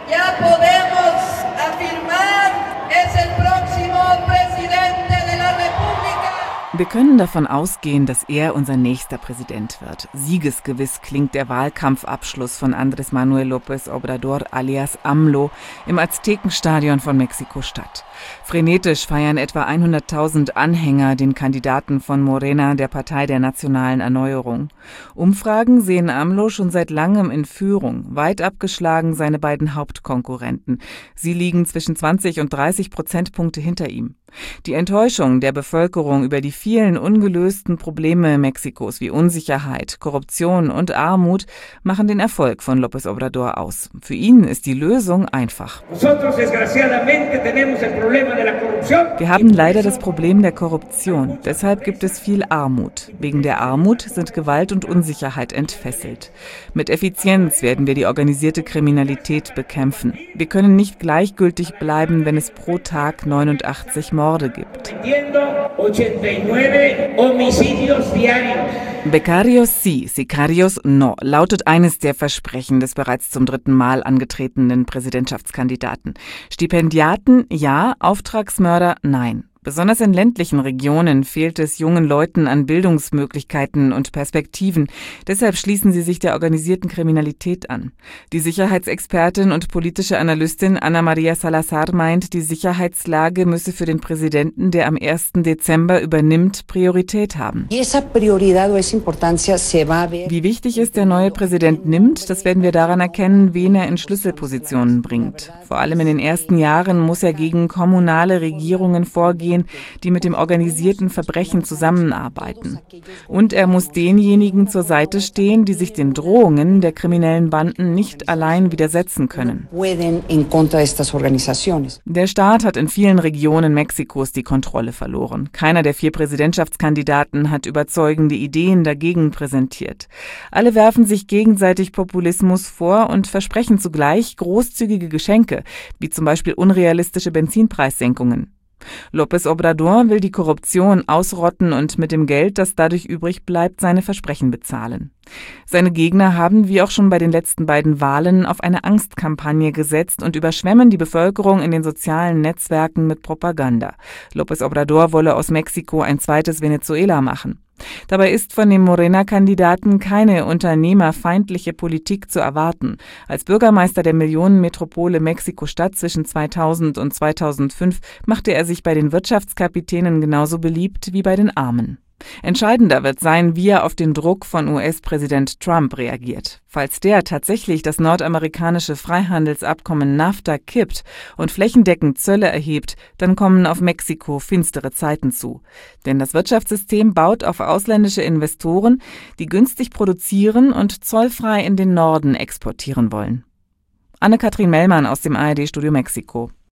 Ya podemos afirmar, es el próximo presidente de la República. Wir können davon ausgehen, dass er unser nächster Präsident wird. Siegesgewiss klingt der Wahlkampfabschluss von Andrés Manuel López Obrador alias AMLO im Aztekenstadion von Mexiko-Stadt. Frenetisch feiern etwa 100.000 Anhänger den Kandidaten von Morena, der Partei der nationalen Erneuerung. Umfragen sehen AMLO schon seit langem in Führung, weit abgeschlagen seine beiden Hauptkonkurrenten. Sie liegen zwischen 20 und 30 Prozentpunkte hinter ihm. Die Enttäuschung der Bevölkerung über die vielen ungelösten Probleme Mexikos wie Unsicherheit, Korruption und Armut machen den Erfolg von López Obrador aus. Für ihn ist die Lösung einfach. Wir haben leider das Problem der Korruption. Deshalb gibt es viel Armut. Wegen der Armut sind Gewalt und Unsicherheit entfesselt. Mit Effizienz werden wir die organisierte Kriminalität bekämpfen. Wir können nicht gleichgültig bleiben, wenn es pro Tag 89 Morde gibt. Becarios sí, sicarios no, lautet eines der Versprechen des bereits zum 3. Mal angetretenen Präsidentschaftskandidaten. Stipendiaten ja, Auftragsmörder nein. Besonders in ländlichen Regionen fehlt es jungen Leuten an Bildungsmöglichkeiten und Perspektiven. Deshalb schließen sie sich der organisierten Kriminalität an. Die Sicherheitsexpertin und politische Analystin Ana María Salazar meint, die Sicherheitslage müsse für den Präsidenten, der am 1. Dezember übernimmt, Priorität haben. Wie wichtig es der neue Präsident nimmt, das werden wir daran erkennen, wen er in Schlüsselpositionen bringt. Vor allem in den ersten Jahren muss er gegen kommunale Regierungen vorgehen, die mit dem organisierten Verbrechen zusammenarbeiten. Und er muss denjenigen zur Seite stehen, die sich den Drohungen der kriminellen Banden nicht allein widersetzen können. Der Staat hat in vielen Regionen Mexikos die Kontrolle verloren. Keiner der 4 Präsidentschaftskandidaten hat überzeugende Ideen dagegen präsentiert. Alle werfen sich gegenseitig Populismus vor und versprechen zugleich großzügige Geschenke, wie zum Beispiel unrealistische Benzinpreissenkungen. López Obrador will die Korruption ausrotten und mit dem Geld, das dadurch übrig bleibt, seine Versprechen bezahlen. Seine Gegner haben, wie auch schon bei den letzten beiden Wahlen, auf eine Angstkampagne gesetzt und überschwemmen die Bevölkerung in den sozialen Netzwerken mit Propaganda. López Obrador wolle aus Mexiko ein zweites Venezuela machen. Dabei ist von dem Morena-Kandidaten keine unternehmerfeindliche Politik zu erwarten. Als Bürgermeister der Millionenmetropole Mexiko-Stadt zwischen 2000 und 2005 machte er sich bei den Wirtschaftskapitänen genauso beliebt wie bei den Armen. Entscheidender wird sein, wie er auf den Druck von US-Präsident Trump reagiert. Falls der tatsächlich das nordamerikanische Freihandelsabkommen NAFTA kippt und flächendeckend Zölle erhebt, dann kommen auf Mexiko finstere Zeiten zu. Denn das Wirtschaftssystem baut auf ausländische Investoren, die günstig produzieren und zollfrei in den Norden exportieren wollen. Anne-Kathrin Mellmann aus dem ARD-Studio Mexiko.